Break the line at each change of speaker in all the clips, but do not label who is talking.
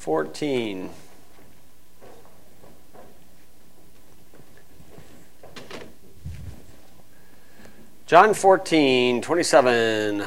14. John 14, 27.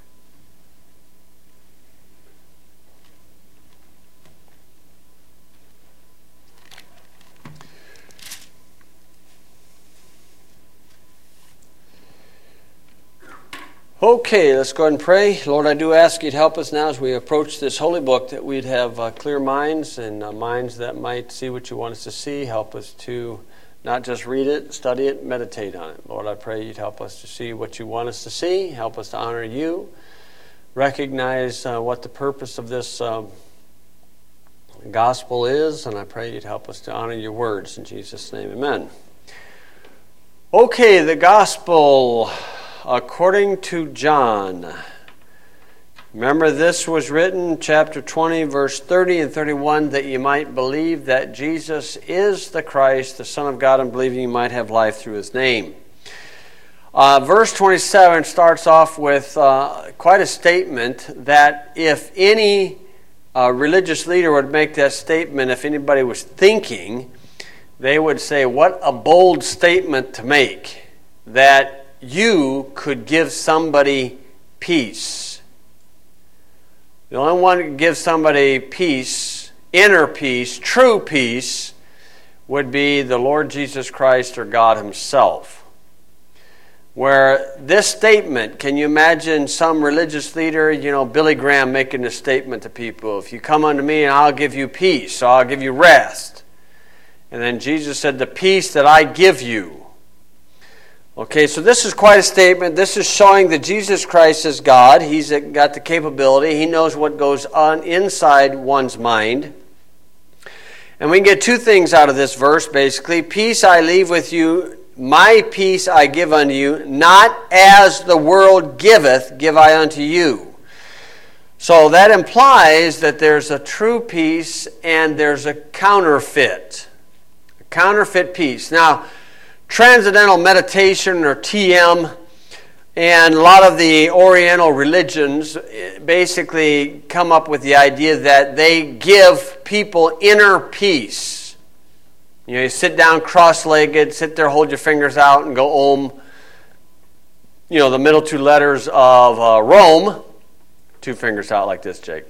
Okay, let's go ahead and pray. Lord, I do ask you to help us now as we approach this holy book, that we'd have clear minds and minds that might see what you want us to see. Help us to not just read it, study it, meditate on it. Lord, I pray you'd help us to see what you want us to see. Help us to honor you. Recognize what the purpose of this gospel is, and I pray you'd help us to honor your words. In Jesus' name, amen. Okay, the gospel according to John. Remember, this was written, chapter 20, verse 30 and 31, that you might believe that Jesus is the Christ, the Son of God, and believing you might have life through his name. Verse 27 starts off with quite a statement that if any religious leader would make that statement, if anybody was thinking, they would say, what a bold statement to make, that you could give somebody peace. The only one who can give somebody peace, inner peace, true peace, would be the Lord Jesus Christ or God himself. Where this statement, can you imagine some religious leader, Billy Graham making a statement to people, if you come unto me and I'll give you peace, so I'll give you rest. And then Jesus said, the peace that I give you. Okay, so this is quite a statement. This is showing that Jesus Christ is God. He's got the capability. He knows what goes on inside one's mind. And we can get two things out of this verse, basically. Peace I leave with you, my peace I give unto you, not as the world giveth, give I unto you. So that implies that there's a true peace and there's a counterfeit peace. Now, Transcendental Meditation, or TM, and a lot of the Oriental religions basically come up with the idea that they give people inner peace. You sit down cross-legged, sit there, hold your fingers out, and go Om. The middle two letters of Rome. Two fingers out like this, Jake.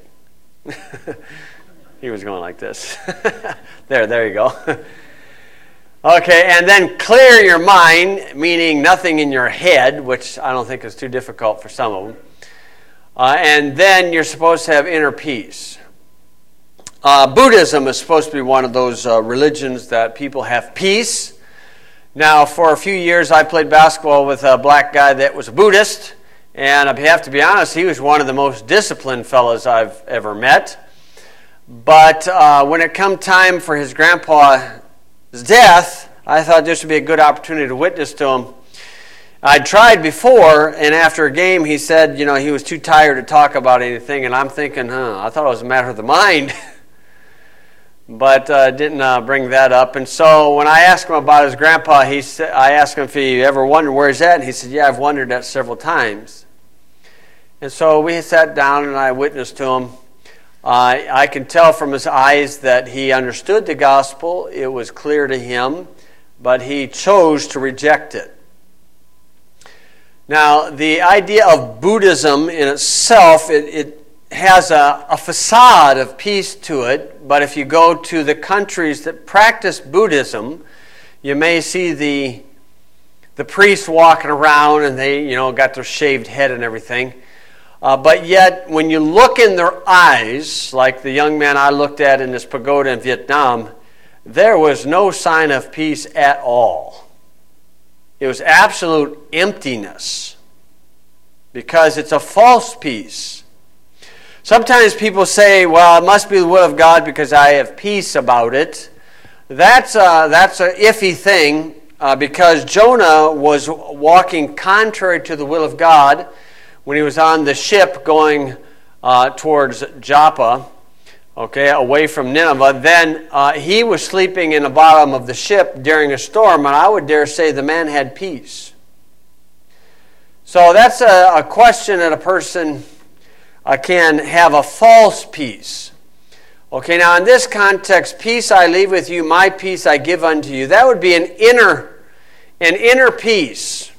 He was going like this. There you go. Okay, and then clear your mind, meaning nothing in your head, which I don't think is too difficult for some of them. And then you're supposed to have inner peace. Buddhism is supposed to be one of those religions that people have peace. Now, for a few years, I played basketball with a black guy that was a Buddhist. And I have to be honest, he was one of the most disciplined fellows I've ever met. But when it come time for his grandpa's death, I thought this would be a good opportunity to witness to him. I'd tried before, and after a game, he said, he was too tired to talk about anything, and I'm thinking, I thought it was a matter of the mind. But didn't bring that up. And so when I asked him about his grandpa, I asked him if he ever wondered where he's at, and he said, yeah, I've wondered that several times. And so we sat down, and I witnessed to him. I can tell from his eyes that he understood the gospel. It was clear to him, but he chose to reject it. Now, the idea of Buddhism in itself, it has a facade of peace to it, but if you go to the countries that practice Buddhism, you may see the priests walking around, and they, got their shaved head and everything. But yet, when you look in their eyes, like the young man I looked at in this pagoda in Vietnam, there was no sign of peace at all. It was absolute emptiness, because it's a false peace. Sometimes people say, well, it must be the will of God because I have peace about it. That's a iffy thing, because Jonah was walking contrary to the will of God when he was on the ship going towards Joppa, away from Nineveh. Then he was sleeping in the bottom of the ship during a storm, and I would dare say the man had peace. So that's a question that a person can have a false peace. Okay, now in this context, peace I leave with you, my peace I give unto you. That would be an inner peace.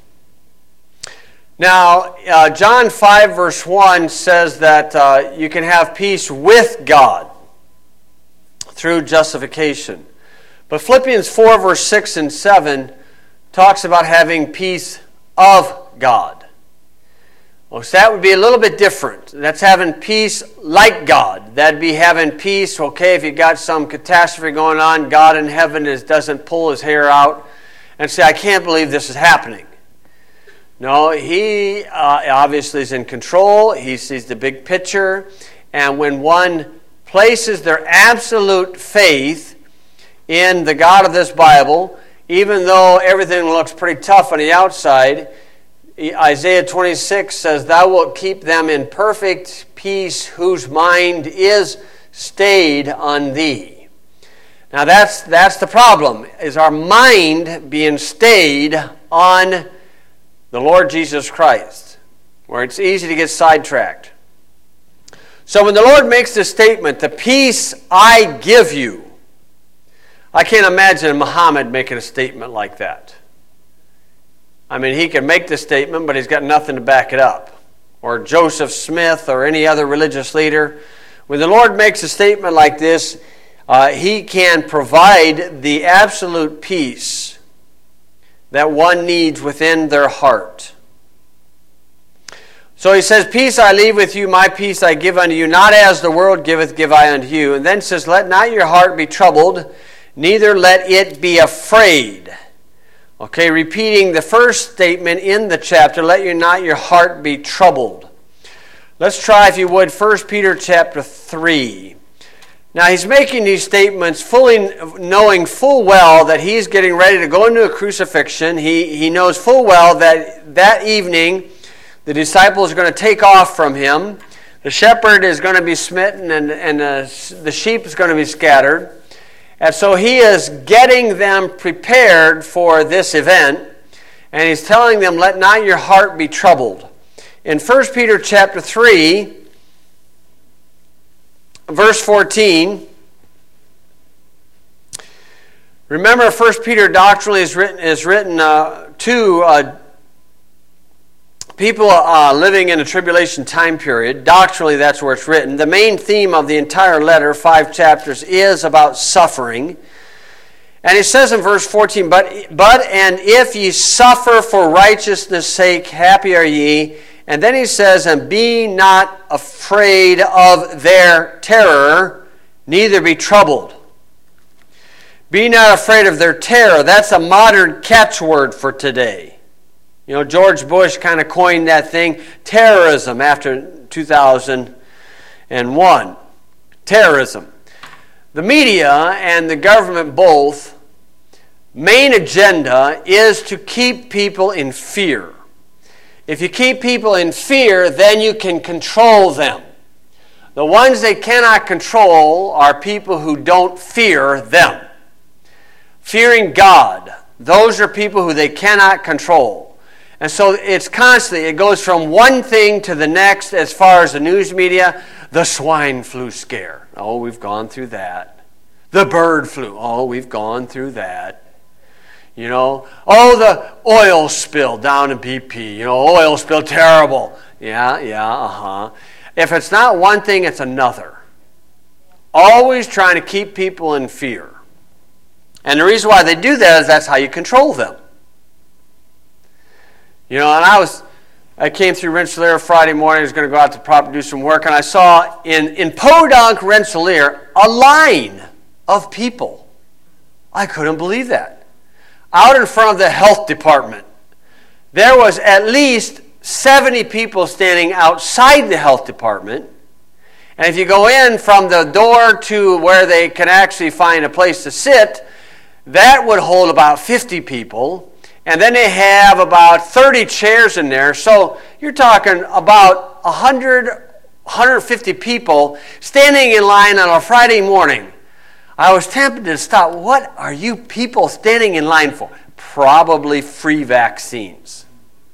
Now, John 5 verse 1 says that you can have peace with God through justification. But Philippians 4 verse 6 and 7 talks about having peace of God. Well, so that would be a little bit different. That's having peace like God. That'd be having peace, okay, if you got some catastrophe going on, God in heaven doesn't pull his hair out and say, I can't believe this is happening. No, he obviously is in control. He sees the big picture. And when one places their absolute faith in the God of this Bible, even though everything looks pretty tough on the outside, Isaiah 26 says, Thou wilt keep them in perfect peace whose mind is stayed on Thee. Now that's the problem, is our mind being stayed on the Lord Jesus Christ, where it's easy to get sidetracked. So when the Lord makes this statement, the peace I give you, I can't imagine Muhammad making a statement like that. I mean, he can make the statement, but he's got nothing to back it up. Or Joseph Smith or any other religious leader. When the Lord makes a statement like this, he can provide the absolute peace that one needs within their heart. So he says, Peace I leave with you, my peace I give unto you, not as the world giveth, give I unto you. And then says, Let not your heart be troubled, neither let it be afraid. Okay, repeating the first statement in the chapter, let not your heart be troubled. Let's try, if you would, 1 Peter chapter 3. Now, he's making these statements fully knowing full well that he's getting ready to go into a crucifixion. He knows full well that that evening the disciples are going to take off from him. The shepherd is going to be smitten and the sheep is going to be scattered. And so he is getting them prepared for this event, and he's telling them, let not your heart be troubled. In 1 Peter chapter 3, verse 14, remember 1 Peter doctrinally is written to people living in a tribulation time period. Doctrinally, that's where it's written. The main theme of the entire letter, 5 chapters, is about suffering. And it says in verse 14, But and if ye suffer for righteousness' sake, happy are ye. And then he says, And be not afraid of their terror, neither be troubled. Be not afraid of their terror. That's a modern catchword for today. You know, George Bush kind of coined that thing, terrorism, after 2001. Terrorism. The media and the government both, main agenda is to keep people in fear. If you keep people in fear, then you can control them. The ones they cannot control are people who don't fear them. Fearing God, those are people who they cannot control. And so it's constantly, it goes from one thing to the next as far as the news media. The swine flu scare. Oh, we've gone through that. The bird flu. Oh, we've gone through that. You know, oh, the oil spill down in BP. You know, oil spill, terrible. Yeah, If it's not one thing, it's another. Always trying to keep people in fear. And the reason why they do that is that's how you control them. You know, and I came through Rensselaer Friday morning. I was going to go out to Prop do some work, and I saw in Podunk, Rensselaer, a line of people. I couldn't believe that. Out in front of the health department, there was at least 70 people standing outside the health department. And if you go in from the door to where they can actually find a place to sit, that would hold about 50 people. And then they have about 30 chairs in there. So you're talking about 100, 150 people standing in line on a Friday morning. I was tempted to stop. What are you people standing in line for? Probably free vaccines.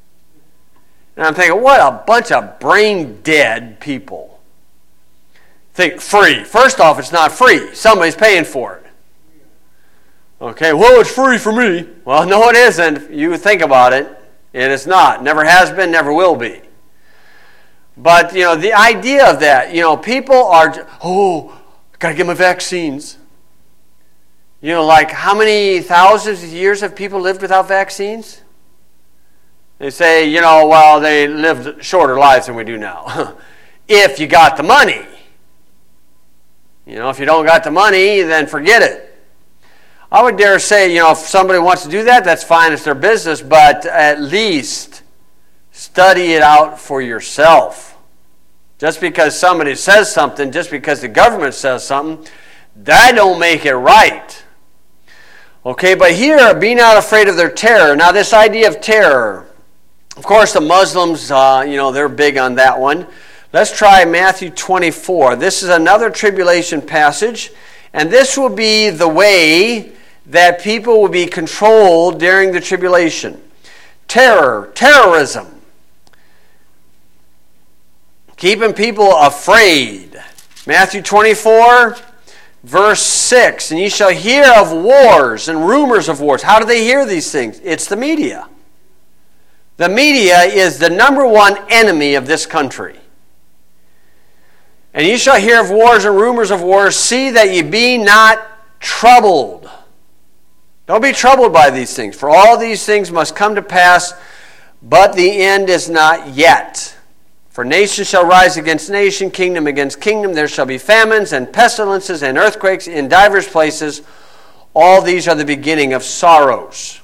And I'm thinking, what a bunch of brain dead people. Think free. First off, it's not free. Somebody's paying for it. Okay, well, it's free for me. Well, no, it isn't. You think about it. It is not. Never has been, never will be. But, the idea of that, people are, got to get my vaccines. Like how many thousands of years have people lived without vaccines? They say, well, they lived shorter lives than we do now. If you got the money. If you don't got the money, then forget it. I would dare say, if somebody wants to do that, that's fine, it's their business, but at least study it out for yourself. Just because somebody says something, just because the government says something, that don't make it right. Okay, but here, be not afraid of their terror. Now, this idea of terror, of course, the Muslims, they're big on that one. Let's try Matthew 24. This is another tribulation passage, and this will be the way that people will be controlled during the tribulation. Terrorism. Keeping people afraid. Matthew 24, verse 6. And ye shall hear of wars and rumors of wars. How do they hear these things? It's the media. The media is the number one enemy of this country. And ye shall hear of wars and rumors of wars. See that ye be not troubled. Don't be troubled by these things. For all these things must come to pass, but the end is not yet. For nation shall rise against nation, kingdom against kingdom. There shall be famines and pestilences and earthquakes in divers places. All these are the beginning of sorrows.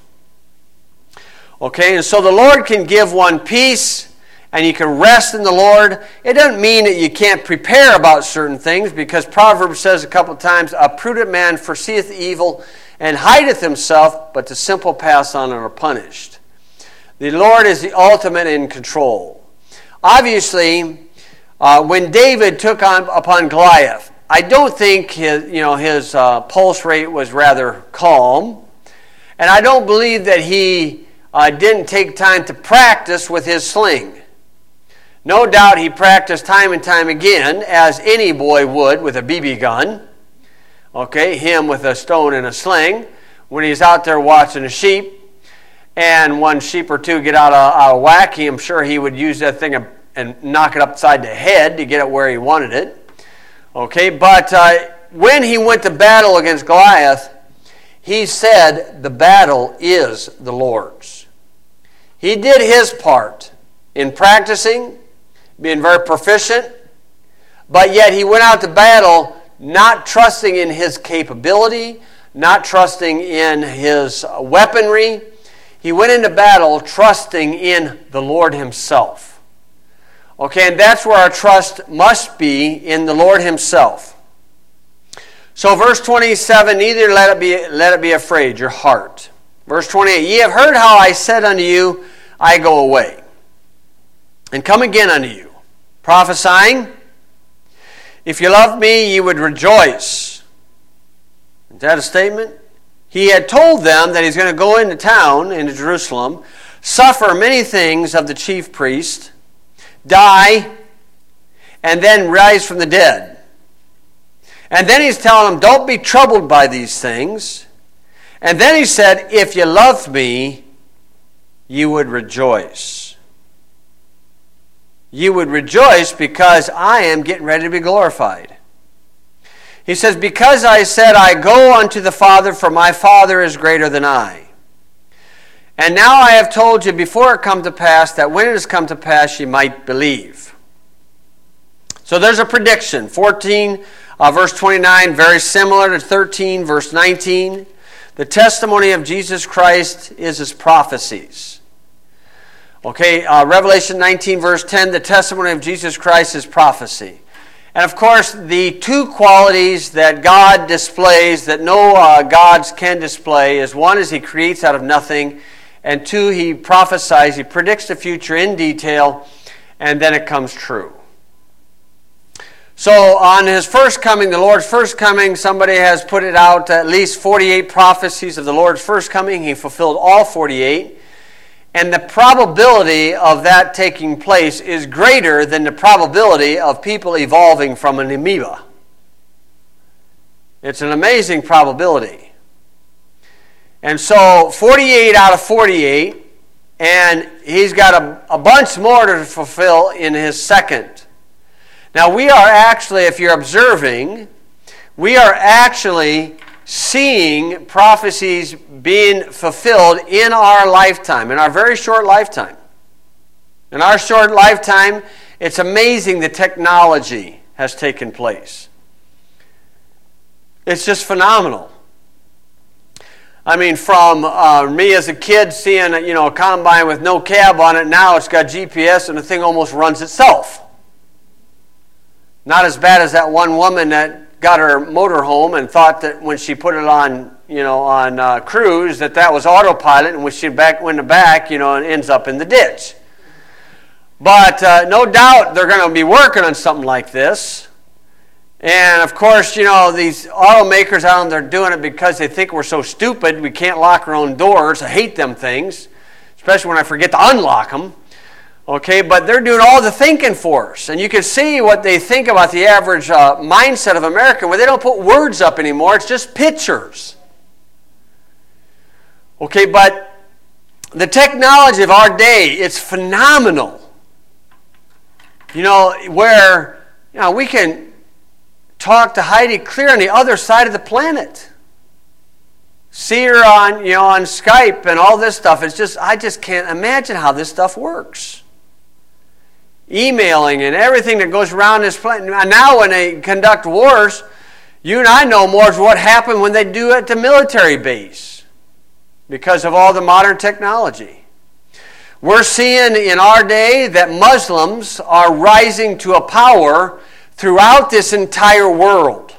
Okay, and so the Lord can give one peace, and you can rest in the Lord. It doesn't mean that you can't prepare about certain things, because Proverbs says a couple of times, a prudent man foreseeth evil and hideth himself, but the simple pass on and are punished. The Lord is the ultimate in control. Obviously, when David took upon Goliath, I don't think his pulse rate was rather calm, and I don't believe that he didn't take time to practice with his sling. No doubt he practiced time and time again, as any boy would with a BB gun. Okay, him with a stone and a sling. When he's out there watching a sheep, and one sheep or two get out of whack, I'm sure he would use that thing and knock it upside the head to get it where he wanted it. Okay, but when he went to battle against Goliath, he said, the battle is the Lord's. He did his part in practicing, being very proficient, but yet he went out to battle not trusting in his capability, not trusting in his weaponry. He went into battle trusting in the Lord himself. Okay, and that's where our trust must be, in the Lord himself. So verse 27, neither let it be afraid, your heart. Verse 28, ye have heard how I said unto you, I go away, and come again unto you, prophesying. If you loved me, ye would rejoice. Is that a statement? He had told them that he's going to go into town, into Jerusalem, suffer many things of the chief priest, die, and then rise from the dead. And then he's telling them, don't be troubled by these things. And then he said, if you loved me, you would rejoice. You would rejoice because I am getting ready to be glorified. He says, because I said, I go unto the Father, for my Father is greater than I. And now I have told you before it come to pass, that when it has come to pass, ye might believe. So there's a prediction. 14, verse 29, very similar to 13, verse 19. The testimony of Jesus Christ is his prophecies. Okay, Revelation 19, verse 10, the testimony of Jesus Christ is prophecy. And of course, the two qualities that God displays that no gods can display is, one is he creates out of nothing, and two, he prophesies, he predicts the future in detail, and then it comes true. So on his first coming, the Lord's first coming, somebody has put it out, at least 48 prophecies of the Lord's first coming. He fulfilled all 48. And the probability of that taking place is greater than the probability of people evolving from an amoeba. It's an amazing probability. And so 48 out of 48, and he's got a bunch more to fulfill in his second. Now we are actually, if you're observing, we are actually seeing prophecies being fulfilled in our lifetime, in our very short lifetime. In our short lifetime, it's amazing the technology has taken place. It's just phenomenal. I mean, from me as a kid seeing a combine with no cab on it, now it's got GPS and the thing almost runs itself. Not as bad as that one woman that got her motorhome and thought that when she put it on, on cruise, that was autopilot, and when she went back, and ends up in the ditch. But no doubt they're going to be working on something like this. And of course, these automakers out there doing it because they think we're so stupid we can't lock our own doors. I hate them things, especially when I forget to unlock them. Okay, but they're doing all the thinking for us. And you can see what they think about the average mindset of America, where they don't put words up anymore. It's just pictures. Okay, but the technology of our day, it's phenomenal. Where we can talk to Heidi clear on the other side of the planet. See her on Skype and all this stuff. It's just, I just can't imagine how this stuff works. Emailing and everything that goes around this planet. Now when they conduct wars, you and I know more of what happened when they do at the military base because of all the modern technology. We're seeing in our day that Muslims are rising to a power throughout this entire world.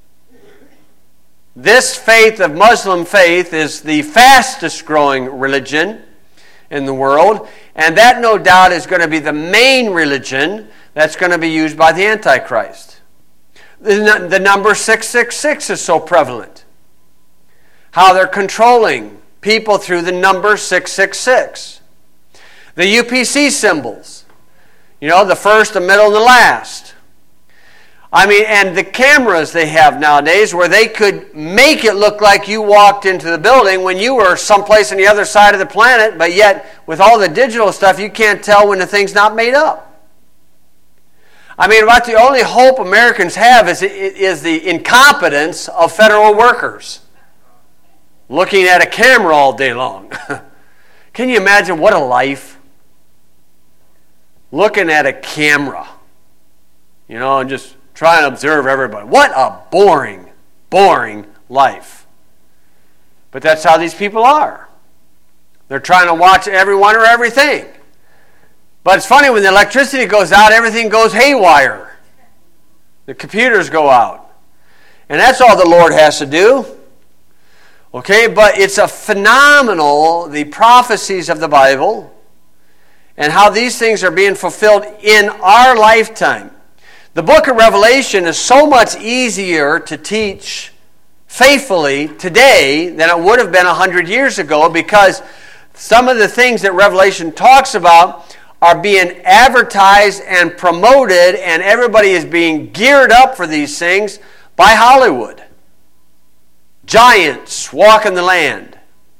This faith of Muslim faith is the fastest growing religion in the world, and that no doubt is going to be the main religion that's going to be used by the Antichrist. The number 666 is so prevalent. How they're controlling people through the number 666. The UPC symbols. The first, the middle, and the last. I mean, and the cameras they have nowadays where they could make it look like you walked into the building when you were someplace on the other side of the planet, but yet with all the digital stuff, you can't tell when the thing's not made up. I mean, about the only hope Americans have is the incompetence of federal workers looking at a camera all day long. Can you imagine what a life? Looking at a camera, and just try and observe everybody. What a boring, boring life. But that's how these people are. They're trying to watch everyone or everything. But it's funny, when the electricity goes out, everything goes haywire. The computers go out. And that's all the Lord has to do. Okay, but it's a phenomenal, the prophecies of the Bible, and how these things are being fulfilled in our lifetime. The book of Revelation is so much easier to teach faithfully today than it would have been 100 years ago, because some of the things that Revelation talks about are being advertised and promoted, and everybody is being geared up for these things by Hollywood. Giants walking the land.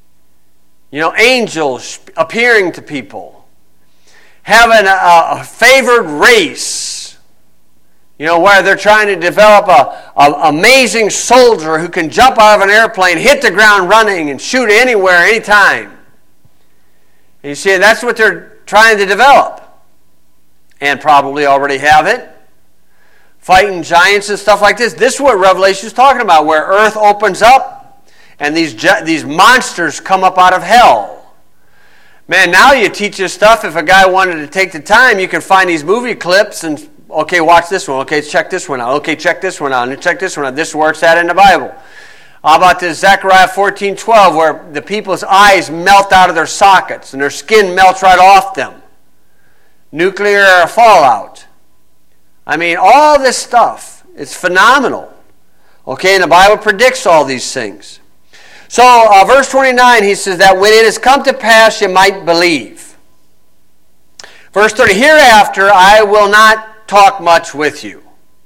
Angels appearing to people. Having a favored race. Where they're trying to develop an amazing soldier who can jump out of an airplane, hit the ground running, and shoot anywhere, anytime. And you see, that's what they're trying to develop. And probably already have it. Fighting giants and stuff like this. This is what Revelation is talking about, where earth opens up and these monsters come up out of hell. Man, now you teach this stuff. If a guy wanted to take the time, you can find these movie clips and, okay, watch this one. Okay, check this one out. Okay, check this one out. And check this one out. This is where it's at in the Bible. How about this Zechariah 14:12, where the people's eyes melt out of their sockets and their skin melts right off them. Nuclear fallout. I mean, all this stuff, it's phenomenal. Okay, and the Bible predicts all these things. So verse 29, he says that when it has come to pass, you might believe. Verse 30, hereafter I will not talk much with you.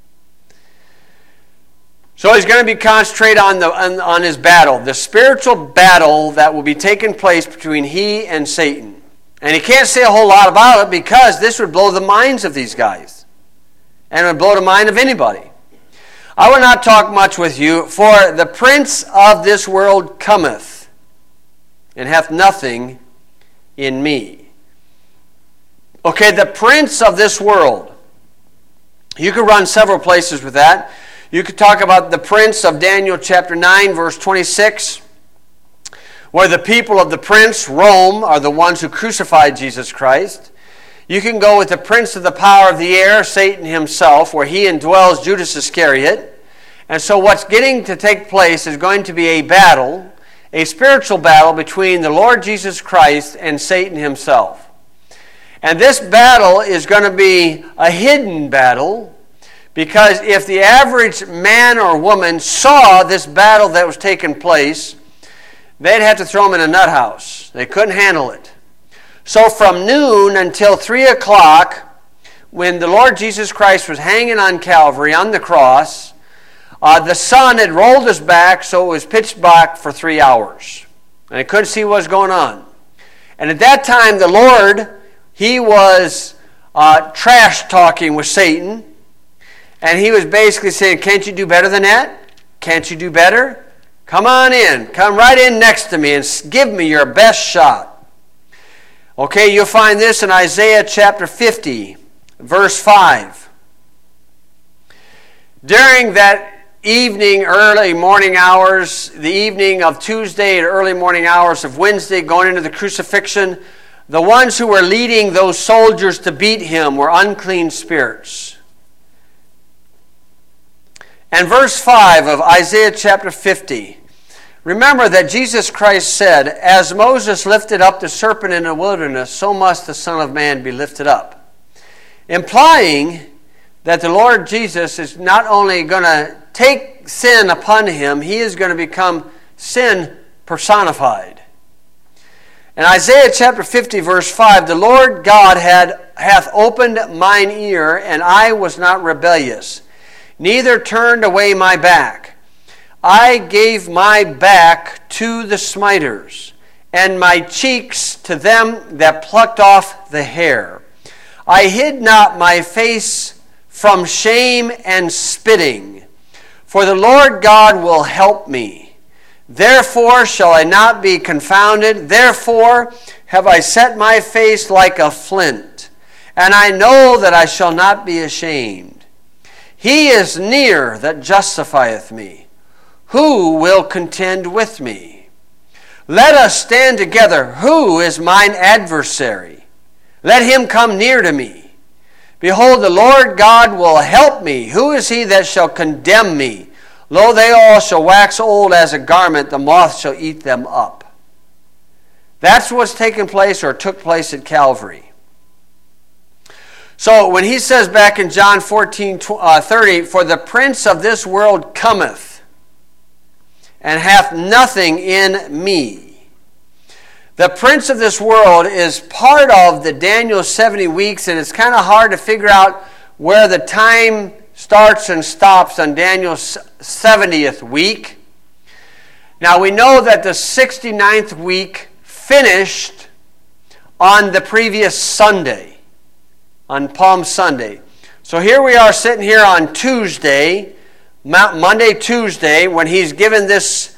So he's going to be concentrated on his battle, the spiritual battle that will be taking place between he and Satan. And he can't say a whole lot about it because this would blow the minds of these guys. And it would blow the mind of anybody. I will not talk much with you, for the prince of this world cometh, and hath nothing in me. Okay, the prince of this world. You could run several places with that. You could talk about the prince of Daniel chapter 9, verse 26, where the people of the prince, Rome, are the ones who crucified Jesus Christ. You can go with the prince of the power of the air, Satan himself, where he indwells Judas Iscariot. And so what's getting to take place is going to be a battle, a spiritual battle between the Lord Jesus Christ and Satan himself. And this battle is going to be a hidden battle, because if the average man or woman saw this battle that was taking place, they'd have to throw them in a nut house. They couldn't handle it. So from noon until 3 o'clock, when the Lord Jesus Christ was hanging on Calvary, on the cross, the sun had rolled us back, so it was pitch black for 3 hours. And they couldn't see what was going on. And at that time, the Lord, he was trash talking with Satan. And he was basically saying, can't you do better than that? Can't you do better? Come on in. Come right in next to me and give me your best shot. Okay, you'll find this in Isaiah chapter 50, verse 5. During that evening, early morning hours, the evening of Tuesday and early morning hours of Wednesday, going into the crucifixion, the ones who were leading those soldiers to beat him were unclean spirits. And verse 5 of Isaiah chapter 50, remember that Jesus Christ said, as Moses lifted up the serpent in the wilderness, so must the Son of Man be lifted up. Implying that the Lord Jesus is not only going to take sin upon him, he is going to become sin personified. In Isaiah chapter 50, verse 5, the Lord God hath opened mine ear, and I was not rebellious, neither turned away my back. I gave my back to the smiters, and my cheeks to them that plucked off the hair. I hid not my face from shame and spitting, for the Lord God will help me. Therefore shall I not be confounded. Therefore have I set my face like a flint, and I know that I shall not be ashamed. He is near that justifieth me. Who will contend with me? Let us stand together. Who is mine adversary? Let him come near to me. Behold, the Lord God will help me. Who is he that shall condemn me? Lo, they all shall wax old as a garment. The moth shall eat them up. That's what's taken place or took place at Calvary. So when he says back in John 14:30, for the prince of this world cometh, and hath nothing in me. The prince of this world is part of the Daniel 70 weeks, and it's kind of hard to figure out where the time starts and stops on Daniel's 70th week. Now we know that the 69th week finished on the previous Sunday, on Palm Sunday. So here we are sitting here on Tuesday, Monday, Tuesday, when he's given this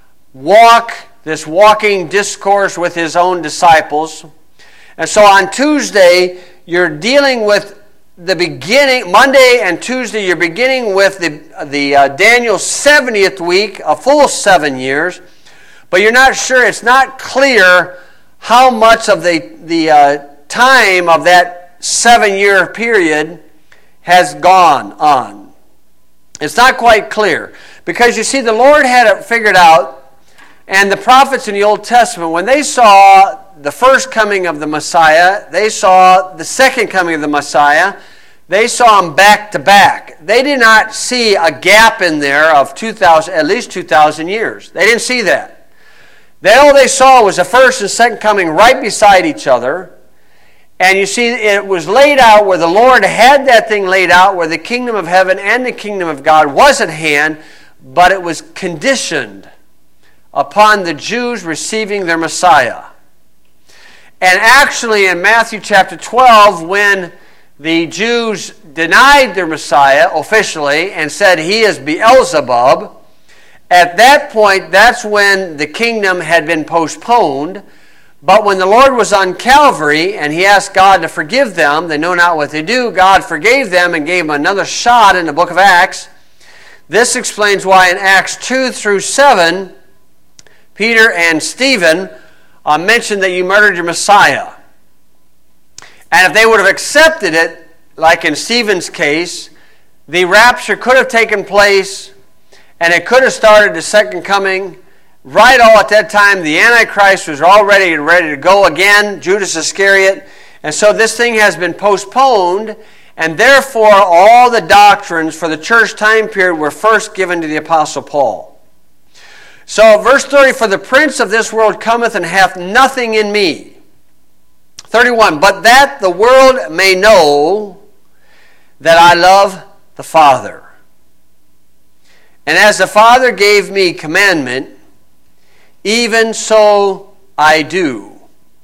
walking discourse with his own disciples. And so on Tuesday, you're dealing with the beginning, Monday and Tuesday, you're beginning with the Daniel 70th week, a full 7 years, but you're not sure, it's not clear how much of the time of that 7-year period has gone on. It's not quite clear. Because you see, the Lord had it figured out, and the prophets in the Old Testament, when they saw the first coming of the Messiah, they saw the second coming of the Messiah, they saw them back to back. They did not see a gap in there of at least 2,000 years. They didn't see that. All they saw was the first and second coming right beside each other. And you see, it was laid out where the Lord had that thing laid out, where the kingdom of heaven and the kingdom of God was at hand, but it was conditioned upon the Jews receiving their Messiah. And actually in Matthew chapter 12, when the Jews denied their Messiah officially and said he is Beelzebub, at that point, that's when the kingdom had been postponed. But when the Lord was on Calvary and he asked God to forgive them, they know not what they do, God forgave them and gave them another shot in the book of Acts. This explains why in Acts 2 through 7, Peter and Stephen mentioned that you murdered your Messiah. And if they would have accepted it, like in Stephen's case, the rapture could have taken place and it could have started the second coming. Right all at that time, the Antichrist was already ready to go again, Judas Iscariot. And so this thing has been postponed, and therefore all the doctrines for the church time period were first given to the Apostle Paul. So verse 30, for the prince of this world cometh and hath nothing in me. 31, but that the world may know that I love the Father. And as the Father gave me commandment, even so I do.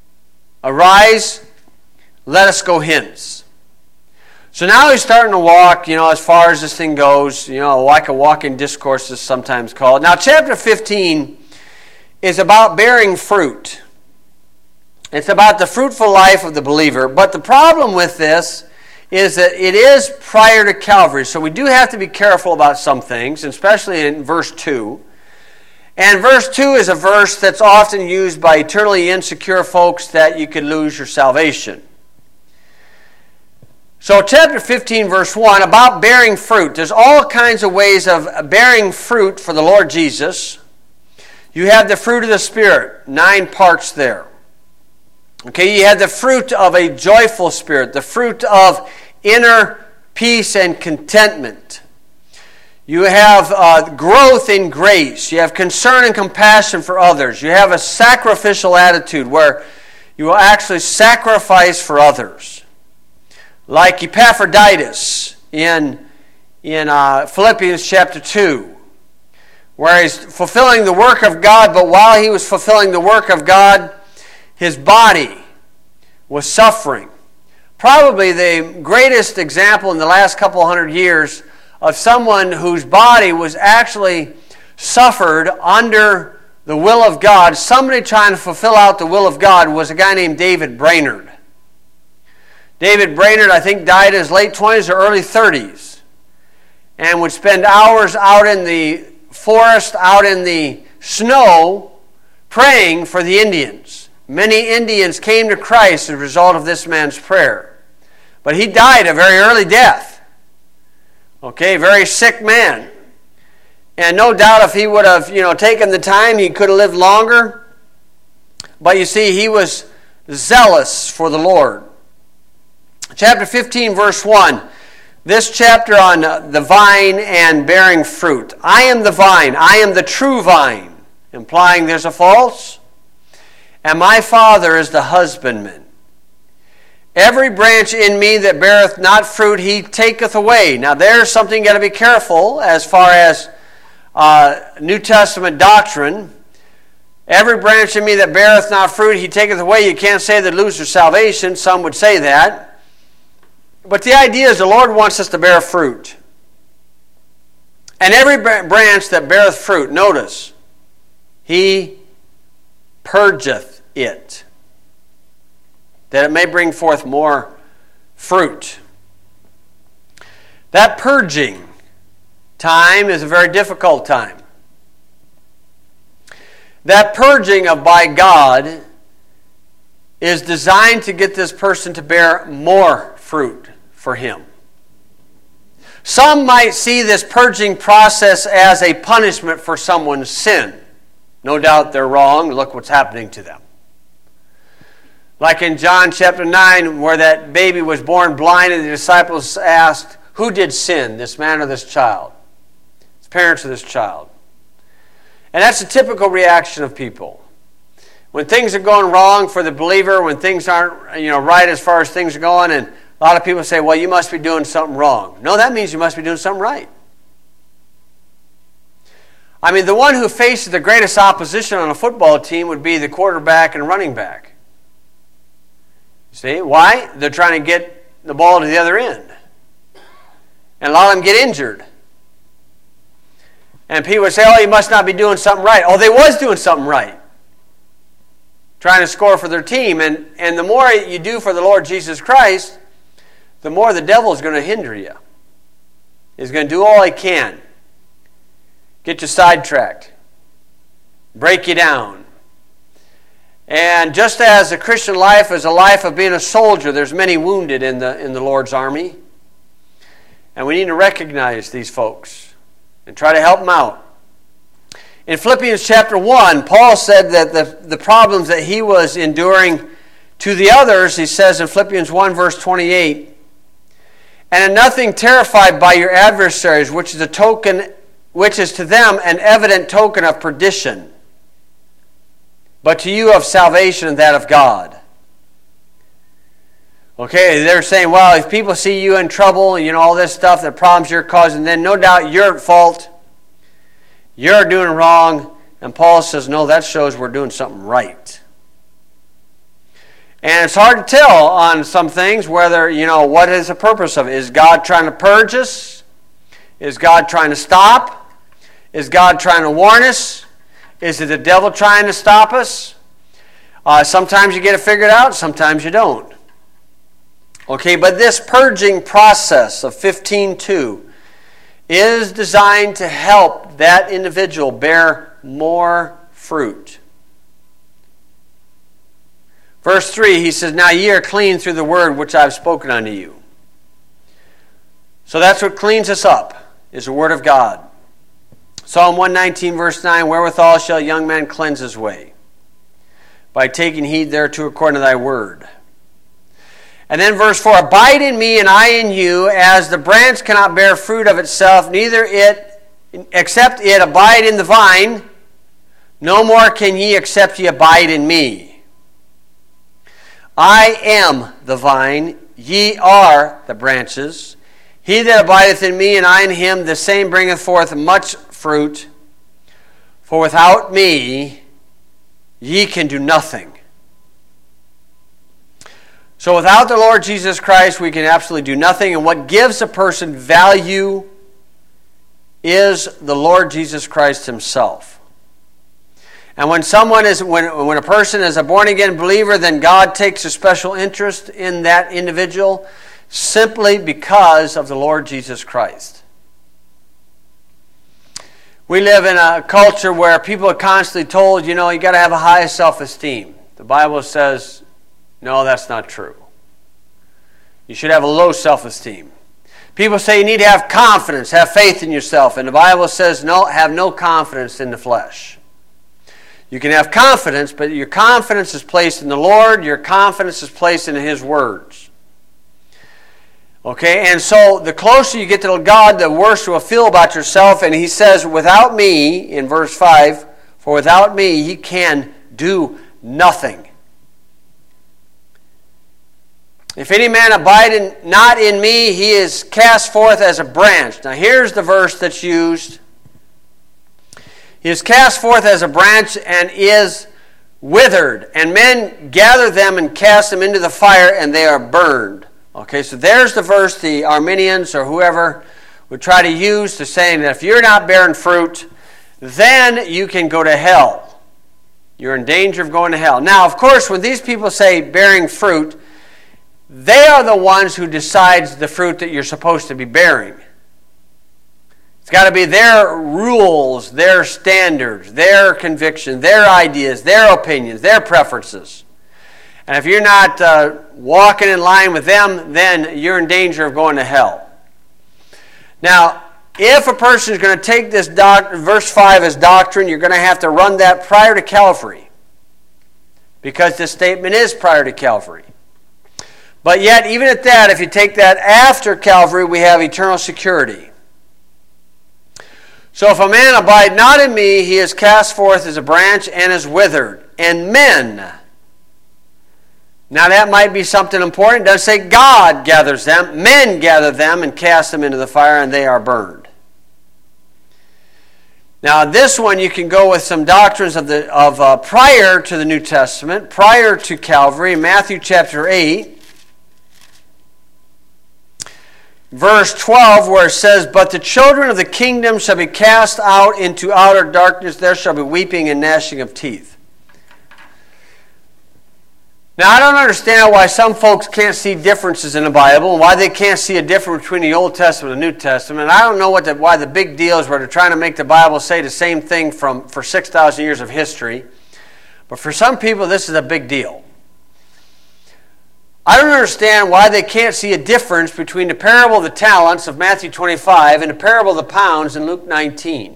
Arise, let us go hence. So now he's starting to walk, as far as this thing goes, like a walking discourse is sometimes called. Now chapter 15 is about bearing fruit. It's about the fruitful life of the believer. But the problem with this is that it is prior to Calvary. So we do have to be careful about some things, especially in verse 2. And verse 2 is a verse that's often used by eternally insecure folks that you could lose your salvation. So chapter 15, verse 1, about bearing fruit. There's all kinds of ways of bearing fruit for the Lord Jesus. You have the fruit of the Spirit, 9 parts there. Okay, you have the fruit of a joyful spirit, the fruit of inner peace and contentment. You have growth in grace. You have concern and compassion for others. You have a sacrificial attitude where you will actually sacrifice for others. Like Epaphroditus in Philippians chapter 2, where he's fulfilling the work of God, but while he was fulfilling the work of God, his body was suffering. Probably the greatest example in the last couple hundred years of someone whose body was actually suffered under the will of God, somebody trying to fulfill out the will of God, was a guy named David Brainerd. David Brainerd, I think, died in his late 20s or early 30s and would spend hours out in the forest, out in the snow, praying for the Indians. Many Indians came to Christ as a result of this man's prayer. But he died a very early death. Okay, very sick man. And no doubt if he would have, taken the time, he could have lived longer. But you see, he was zealous for the Lord. Chapter 15, verse 1. This chapter on the vine and bearing fruit. I am the vine, I am the true vine, implying there's a false. And my Father is the husbandman. Every branch in me that beareth not fruit, he taketh away. Now there's something you got to be careful as far as New Testament doctrine. Every branch in me that beareth not fruit, he taketh away. You can't say that lose their salvation. Some would say that. But the idea is the Lord wants us to bear fruit. And every branch that beareth fruit, notice, he purgeth it, that it may bring forth more fruit. That purging time is a very difficult time. That purging of by God is designed to get this person to bear more fruit for Him. Some might see this purging process as a punishment for someone's sin. No doubt they're wrong. Look what's happening to them. Like in John chapter 9, where that baby was born blind, and the disciples asked, who did sin, this man or this child? His parents or this child? And that's a typical reaction of people. when things are going wrong for the believer, when things aren't right as far as things are going, and a lot of people say, well, you must be doing something wrong. No, that means you must be doing something right. I mean, the one who faces the greatest opposition on a football team would be the quarterback and running back. See, why? They're trying to get the ball to the other end. And a lot of them get injured. And people would say, oh, you must not be doing something right. Oh, they was doing something right. Trying to score for their team. And the more you do for the Lord Jesus Christ, the more the devil is going to hinder you. He's going to do all he can. Get you sidetracked. Break you down. And just as the Christian life is a life of being a soldier, there's many wounded in the Lord's army. And we need to recognize these folks and try to help them out. In Philippians chapter 1, Paul said that the problems that he was enduring to the others, he says in Philippians 1 verse 28, and in nothing terrified by your adversaries, which is to them an evident token of perdition, but to you of salvation and that of God. Okay, they're saying, well, if people see you in trouble, all this stuff, the problems you're causing, then no doubt you're at fault. You're doing wrong. And Paul says, no, that shows we're doing something right. And it's hard to tell on some things whether, what is the purpose of it. Is God trying to purge us? Is God trying to stop? Is God trying to warn us? Is it the devil trying to stop us? Sometimes you get it figured out, sometimes you don't. Okay, but this purging process of 15:2 is designed to help that individual bear more fruit. Verse 3, he says, now ye are clean through the word which I have spoken unto you. So that's what cleans us up, is the word of God. Psalm 119, verse 9, wherewithal shall a young man cleanse his way? By taking heed thereto according to thy word. And then verse 4, abide in me and I in you, as the branch cannot bear fruit of itself, neither except it abide in the vine, no more can ye except ye abide in me. I am the vine, ye are the branches. He that abideth in me and I in him, the same bringeth forth much fruit. For without me ye can do nothing. So without the Lord Jesus Christ, we can absolutely do nothing. And what gives a person value is the Lord Jesus Christ himself. And when a person is a born-again believer, then God takes a special interest in that individual simply because of the Lord Jesus Christ. We live in a culture where people are constantly told, you got to have a high self-esteem. The Bible says, no, that's not true. You should have a low self-esteem. People say you need to have confidence, have faith in yourself. And the Bible says, no, have no confidence in the flesh. You can have confidence, but your confidence is placed in the Lord. Your confidence is placed in His words. Okay, and so the closer you get to God, the worse you will feel about yourself. And He says, without me, in verse 5, for without me ye can do nothing. If any man abide not in me, he is cast forth as a branch. Now here's the verse that's used. He is cast forth as a branch and is withered. And men gather them and cast them into the fire, and they are burned. Okay, so there's the verse the Arminians or whoever would try to use to saying that if you're not bearing fruit, then you can go to hell. You're in danger of going to hell. Now, of course, when these people say bearing fruit, they are the ones who decides the fruit that you're supposed to be bearing. It's got to be their rules, their standards, their conviction, their ideas, their opinions, their preferences. And if you're not walking in line with them, then you're in danger of going to hell. Now, if a person is going to take this verse 5 as doctrine, you're going to have to run that prior to Calvary. Because this statement is prior to Calvary. But yet, even at that, if you take that after Calvary, we have eternal security. So if a man abide not in me, he is cast forth as a branch and is withered. and men. Now that might be something important. It does say God gathers them. Men gather them and cast them into the fire, and they are burned. Now this one you can go with some doctrines of prior to the New Testament, prior to Calvary. Matthew chapter 8. Verse 12, where it says, "But the children of the kingdom shall be cast out into outer darkness. There shall be weeping and gnashing of teeth." Now, I don't understand why some folks can't see differences in the Bible and why they can't see a difference between the Old Testament and the New Testament. I don't know why the big deal is where they're trying to make the Bible say the same thing for 6,000 years of history. But for some people, this is a big deal. I don't understand why they can't see a difference between the parable of the talents of Matthew 25 and the parable of the pounds in Luke 19.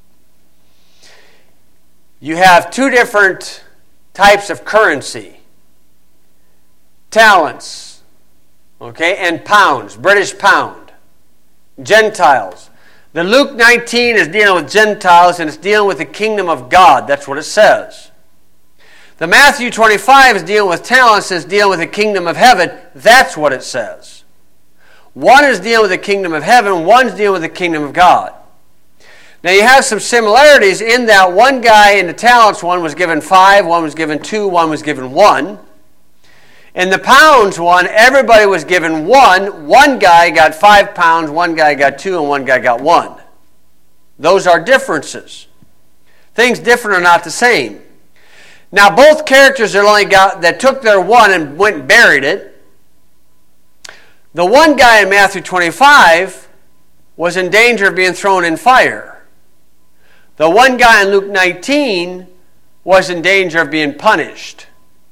You have two different types of currency. Talents, okay, and pounds, British pound. Gentiles. The Luke 19 is dealing with Gentiles and it's dealing with the kingdom of God. That's what it says. The Matthew 25 is dealing with talents, is dealing with the kingdom of heaven. That's what it says. One is dealing with the kingdom of heaven, one's dealing with the kingdom of God. Now you have some similarities in that one guy in the talents, one was given 5, one was given 2, one was given 1. In the pounds one, everybody was given 1. One guy got 5 pounds, one guy got 2, and one guy got 1. Those are differences. Things different are not the same. Now, both characters that took their 1 and went and buried it. The one guy in Matthew 25 was in danger of being thrown in fire. The one guy in Luke 19 was in danger of being punished.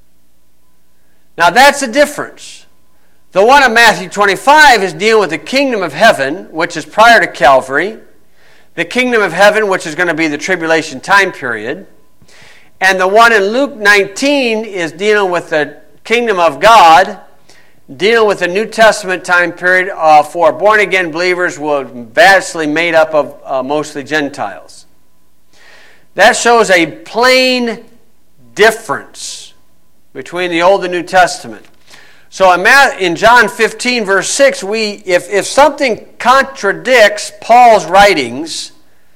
Now, that's the difference. The one in Matthew 25 is dealing with the kingdom of heaven, which is prior to Calvary. The kingdom of heaven, which is going to be the tribulation time period. And the one in Luke 19 is dealing with the kingdom of God, dealing with the New Testament time period for born-again believers who are vastly made up of mostly Gentiles. That shows a plain difference between the Old and New Testament. So in John 15, verse 6, if something contradicts Paul's writings,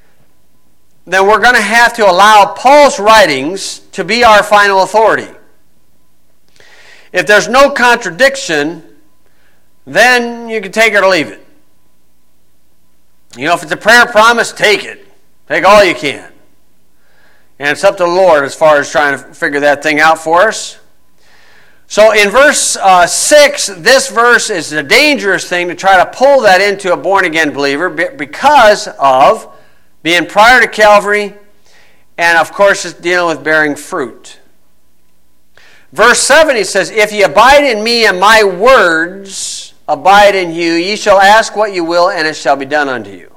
then we're going to have to allow Paul's writings to be our final authority. If there's no contradiction, then you can take it or leave it. You know, if it's a prayer promise, take it. Take all you can. And it's up to the Lord as far as trying to figure that thing out for us. So in verse 6, this verse is a dangerous thing to try to pull that into a born-again believer because of being prior to Calvary, and of course it's dealing with bearing fruit. Verse 7, he says, "If ye abide in me and my words abide in you, ye shall ask what you will, and it shall be done unto you."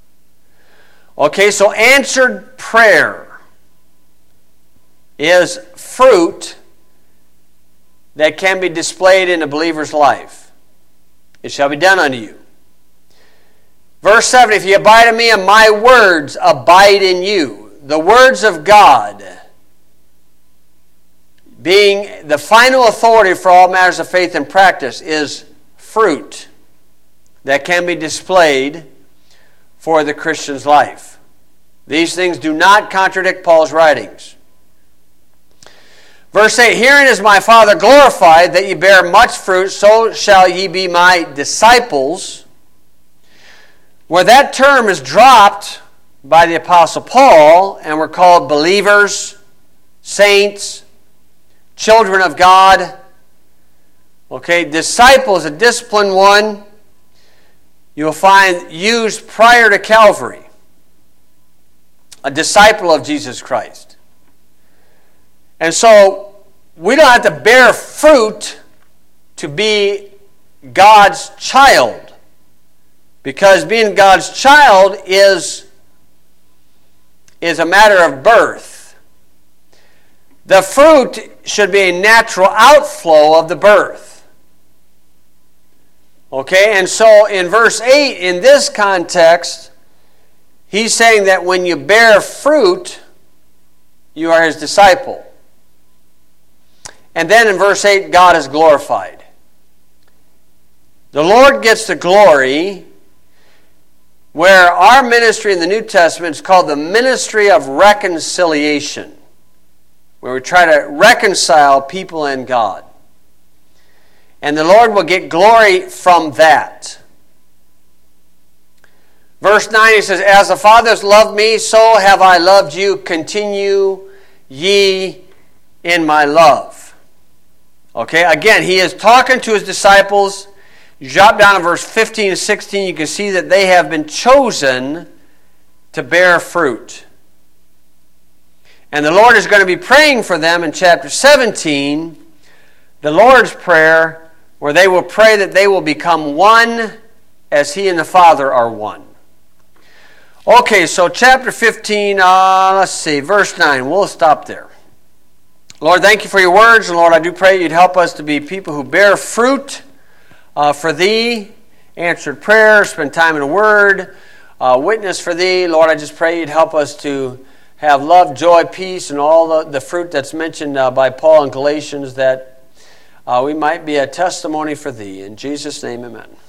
Okay, so answered prayer is fruit that can be displayed in a believer's life. It shall be done unto you. Verse 7, "If ye abide in me and my words abide in you." The words of God being the final authority for all matters of faith and practice is fruit that can be displayed for the Christian's life. These things do not contradict Paul's writings. Verse 8, "Herein is my Father glorified, that ye bear much fruit, so shall ye be my disciples." Where that term is dropped by the Apostle Paul, and we're called believers, saints, children of God. Okay, disciple is a disciplined one. You'll find used prior to Calvary. A disciple of Jesus Christ. And so, we don't have to bear fruit to be God's child. Because being God's child is a matter of birth. The fruit should be a natural outflow of the birth. Okay, and so in verse 8, in this context, he's saying that when you bear fruit, you are his disciple. And then in verse 8, God is glorified. The Lord gets the glory, where our ministry in the New Testament is called the ministry of reconciliation, where we try to reconcile people and God. And the Lord will get glory from that. Verse 9, he says, as the Father has loved me, so have I loved you. Continue ye in my love. Okay, again, he is talking to his disciples. You drop down to verse 15 and 16, you can see that they have been chosen to bear fruit. And the Lord is going to be praying for them in chapter 17, the Lord's Prayer, where they will pray that they will become one as he and the Father are one. Okay, so chapter 15, let's see, verse 9. We'll stop there. Lord, thank you for your words. And Lord, I do pray you'd help us to be people who bear fruit for thee, answered prayer, spend time in the Word, witness for thee. Lord, I just pray you'd help us to have love, joy, peace, and all the fruit that's mentioned by Paul in Galatians, that we might be a testimony for thee. In Jesus' name, amen.